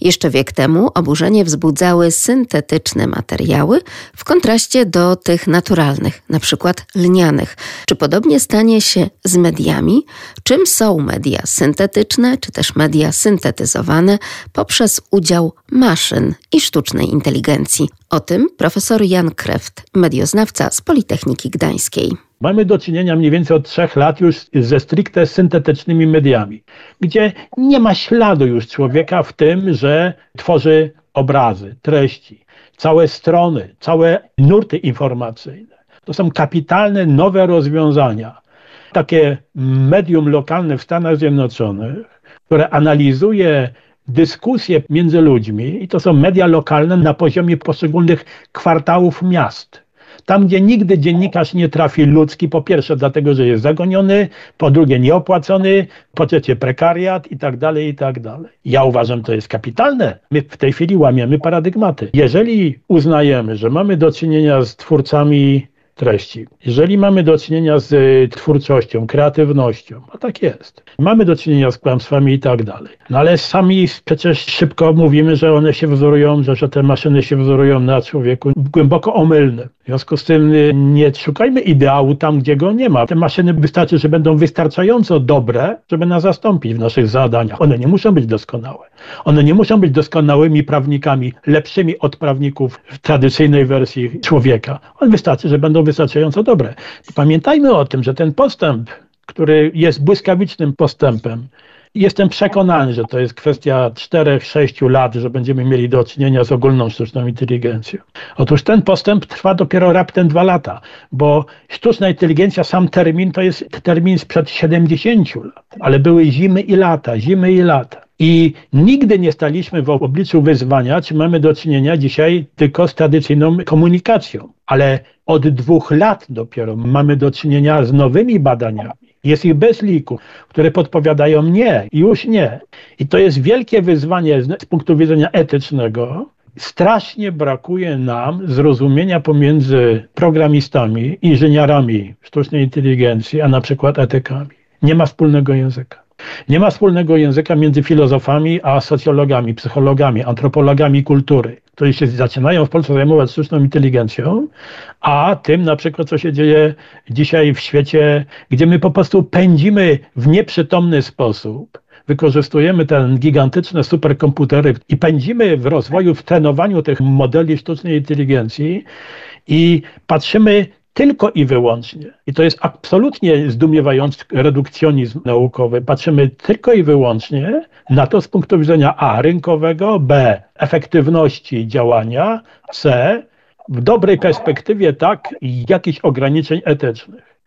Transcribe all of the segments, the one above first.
Jeszcze wiek temu oburzenie wzbudzały syntetyczne materiały w kontraście do tych naturalnych, na przykład lnianych. Czy podobnie stanie się z mediami? Czym są media syntetyczne, czy też media syntetyzowane poprzez udział maszyn i sztucznej inteligencji? O tym profesor Jan Kreft, medioznawca z Politechniki Gdańskiej. Mamy do czynienia mniej więcej od 3 lat już ze stricte syntetycznymi mediami, gdzie nie ma śladu już człowieka w tym, że tworzy obrazy, treści, całe strony, całe nurty informacyjne. To są kapitalne, nowe rozwiązania. Takie medium lokalne w Stanach Zjednoczonych, które analizuje dyskusje między ludźmi i to są media lokalne na poziomie poszczególnych kwartałów miast. Tam, gdzie nigdy dziennikarz nie trafi ludzki, po pierwsze dlatego, że jest zagoniony, po drugie nieopłacony, po trzecie prekariat i tak dalej, i tak dalej. Ja uważam, to jest kapitalne. My w tej chwili łamiemy paradygmaty. Jeżeli uznajemy, że mamy do czynienia z twórcami treści, jeżeli mamy do czynienia z twórczością, kreatywnością, a tak jest, mamy do czynienia z kłamstwami i tak dalej. No ale sami przecież szybko mówimy, że one się wzorują, że te maszyny się wzorują na człowieku głęboko omylnym. W związku z tym nie szukajmy ideału tam, gdzie go nie ma. Te maszyny wystarczy, że będą wystarczająco dobre, żeby nas zastąpić w naszych zadaniach. One nie muszą być doskonałe. One nie muszą być doskonałymi prawnikami, lepszymi od prawników w tradycyjnej wersji człowieka. On wystarczy, że będą wystarczająco dobre. I pamiętajmy o tym, że ten postęp, który jest błyskawicznym postępem, jestem przekonany, że to jest kwestia 4-6 lat, że będziemy mieli do czynienia z ogólną sztuczną inteligencją. Otóż ten postęp trwa dopiero raptem 2 lata, bo sztuczna inteligencja, sam termin to jest termin sprzed 70 lat, ale były zimy i lata, zimy i lata. I nigdy nie staliśmy w obliczu wyzwania, czy mamy do czynienia dzisiaj tylko z tradycyjną komunikacją, ale od 2 lat dopiero mamy do czynienia z nowymi badaniami. Jest ich bez liku, które podpowiadają nie, już nie. I to jest wielkie wyzwanie z punktu widzenia etycznego. Strasznie brakuje nam zrozumienia pomiędzy programistami, inżynierami sztucznej inteligencji, a na przykład etykami. Nie ma wspólnego języka. Nie ma wspólnego języka między filozofami a socjologami, psychologami, antropologami kultury, którzy się zaczynają w Polsce zajmować sztuczną inteligencją, a tym na przykład, co się dzieje dzisiaj w świecie, gdzie my po prostu pędzimy w nieprzytomny sposób, wykorzystujemy te gigantyczne superkomputery i pędzimy w rozwoju, w trenowaniu tych modeli sztucznej inteligencji i patrzymy tylko i wyłącznie, i to jest absolutnie zdumiewający redukcjonizm naukowy, patrzymy tylko i wyłącznie na to z punktu widzenia A, rynkowego, B, efektywności działania, C, w dobrej perspektywie, tak, i jakichś ograniczeń etycznych.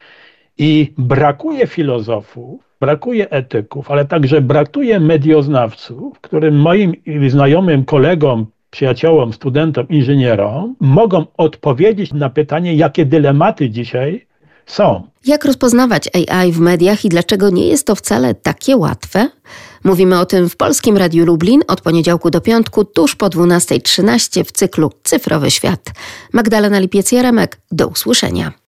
I brakuje filozofów, brakuje etyków, ale także brakuje medioznawców, którym moim znajomym, kolegom, przyjaciołom, studentom, inżynierom mogą odpowiedzieć na pytanie, jakie dylematy dzisiaj są. Jak rozpoznawać AI w mediach i dlaczego nie jest to wcale takie łatwe? Mówimy o tym w Polskim Radiu Lublin od poniedziałku do piątku, tuż po 12:13 w cyklu Cyfrowy Świat. Magdalena Lipiec-Jaremek, do usłyszenia.